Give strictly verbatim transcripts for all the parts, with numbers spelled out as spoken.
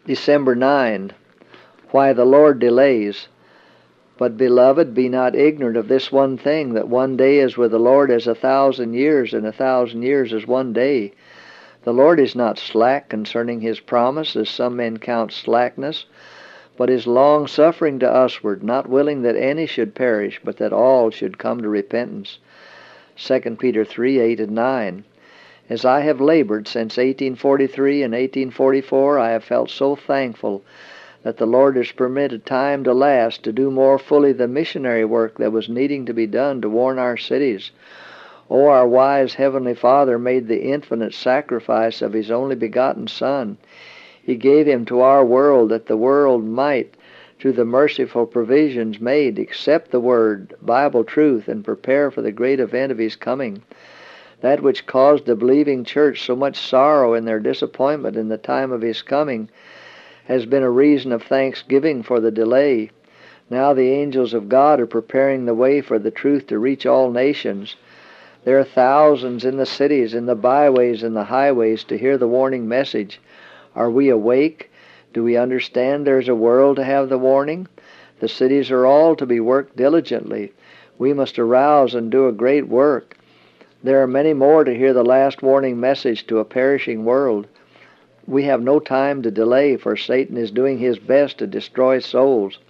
December ninth. Why the Lord delays. But, beloved, be not ignorant of this one thing, that one day is with the Lord as a thousand years, and a thousand years as one day. The Lord is not slack concerning his promise, as some men count slackness, but is long-suffering to usward, not willing that any should perish, but that all should come to repentance. Second Peter three, eight and nine. As I have labored since eighteen forty-three and eighteen forty-four, I have felt so thankful that the Lord has permitted time to last to do more fully the missionary work that was needing to be done to warn our cities. Oh, our wise Heavenly Father made the infinite sacrifice of his only begotten Son. He gave him to our world that the world might, through the merciful provisions made, accept the Word, Bible truth, and prepare for the great event of his coming. That which caused the believing church so much sorrow in their disappointment in the time of his coming has been a reason of thanksgiving for the delay. Now the angels of God are preparing the way for the truth to reach all nations. There are thousands in the cities, in the byways, and the highways to hear the warning message. Are we awake? Do we understand there's a world to have the warning? The cities are all to be worked diligently. We must arouse and do a great work. There are many more to hear the last warning message to a perishing world. We have no time to delay, for Satan is doing his best to destroy souls.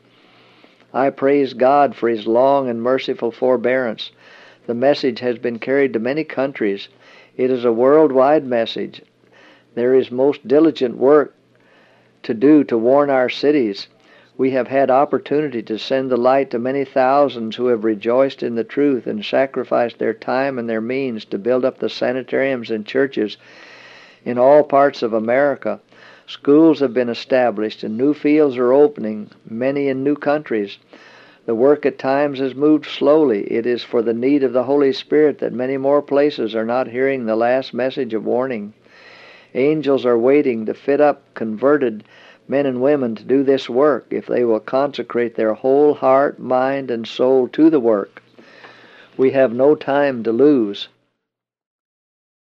I praise God for his long and merciful forbearance. The message has been carried to many countries. It is a worldwide message. There is most diligent work to do to warn our cities. We have had opportunity to send the light to many thousands who have rejoiced in the truth and sacrificed their time and their means to build up the sanitariums and churches in all parts of America. Schools have been established and new fields are opening, many in new countries. The work at times has moved slowly. It is for the need of the Holy Spirit that many more places are not hearing the last message of warning. Angels are waiting to fit up converted men and women to do this work if they will consecrate their whole heart, mind, and soul to the work. We have no time to lose.